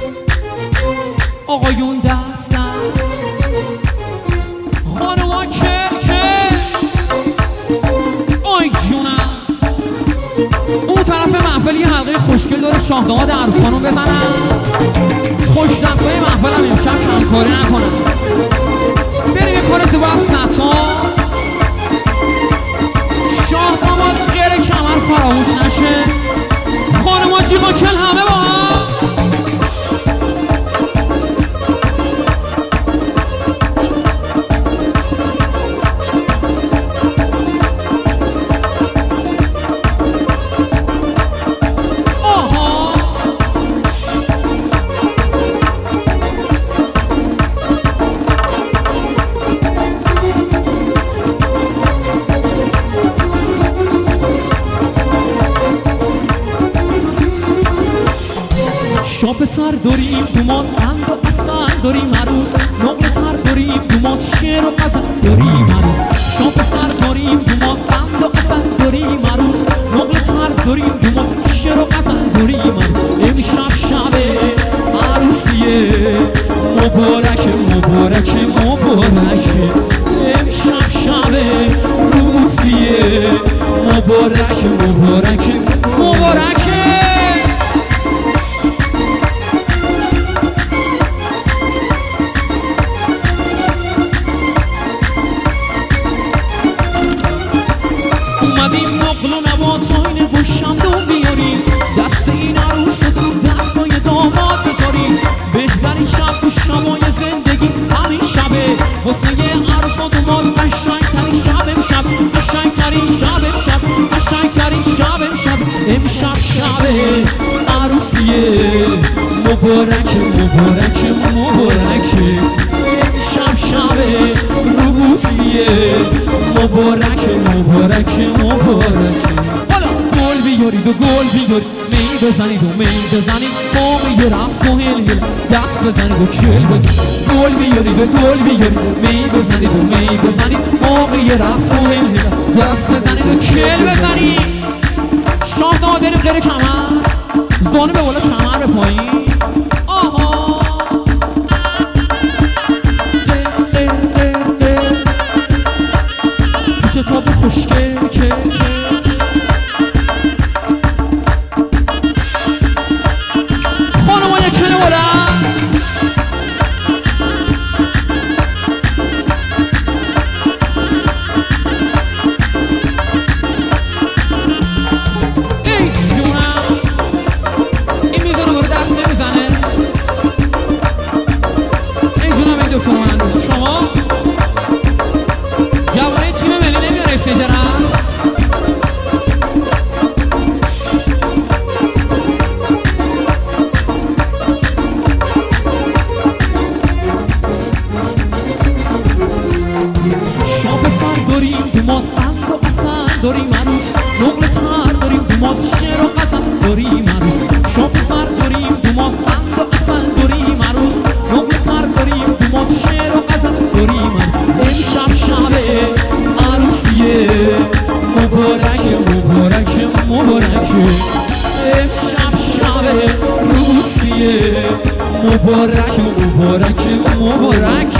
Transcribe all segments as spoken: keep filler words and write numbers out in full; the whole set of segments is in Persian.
آقایون دستن خانوما کل کل آی جونم اون طرف محفل یه حلقه خوشگل داره شاه داماد عروس خانوم بزنن خوش دستای محفلم امشب کمکاری نکنم بریم یه کار زیبا از ستان شاه داماد غیر کمر فراموش نشه خانوما جیغا کل همه با هم شاپ سر داریم دومات قند و اصل داریم عروس نقل تر داریم دومات شعر و غزل داریم عروس شاپ سر داریم دومات قند و اصل داریم عروس نقل تر داریم دومات شعر و غزل داریم عروس امشب شب عروسیه مبارک مبارک مبارک امشب شب روسیه مبارک مبارک مبارک اومدیم نقل و نباتاین بوشمدون بیاریم دست این عروس تو دستای داماد بذاریم بهترین شب تو شبای زندگی همین شبه واسه یه عروس و داماد قشنگترین شب امشب قشنگترین شب امشب قشنگترین شب امشب امشب شبه عروسیه مبارک مبارک مبارک امشب شبه روبوسیه مبارک مبارک مبارک حالا گل بیارید و گل بیارید می بزنید و می بزنید موقع رقص و هل هل دست بزنید و کل بزنید گل بیارید و گل بیارید می بزنید و می بزنید موقع رقص و هل هل دست بزنید و کل بزنید شاه داماد بریم غیر کمر زانو به بالا کمر به پایین آها شتاب خوشگل که که خانوما یک چنه بلند ای جونم این میدونه برو دست نمیزنه ای جونم این دکتر مهندس شما جوانه تیم ملی نمیاره استیج رقص شاپ سر داریم دومات قند و اصل داریم عروس نقل تر داریم دومات شعر و غزل داریم عروس شاپ سر داریم دومات قند و اصل داریم عروس نقل تر داریم دومات شعر و غزل داریم عروس امشب شبه عروسیه مبارک مبارک مبارک امشب شبه روسیه مبارک مبارک مبارک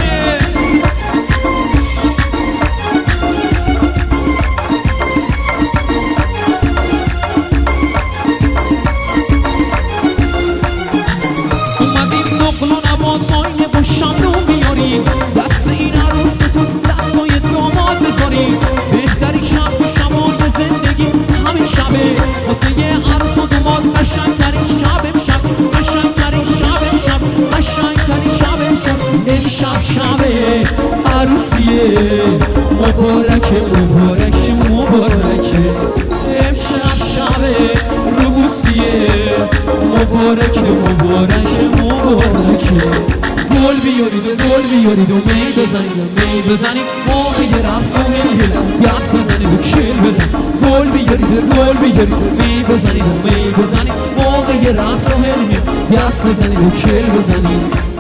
اومدیم نقل و نباتاین بوشمدون بیاریم دست این عروس تو دستای داماد بذاریم بهترین شب تو شبای زندگی همین شبه واسه یه عروس و داماد قشنگترین شب امشب قشنگترین شب امشب قشنگترین شب امشب امشب شبه عروسیه مبارک مبارک مبارک امشب شبه روبوسیه مبارک مبارک مبارک گل بیارید و گل بیارید و می بزنید و می بزنید موقع رقص و هل هل دست بزنید و کل بزنید گل بیارید و گل بیارید و می بزنید و می بزنید موقع رقص و هل هل دست بزنید و کل بزنید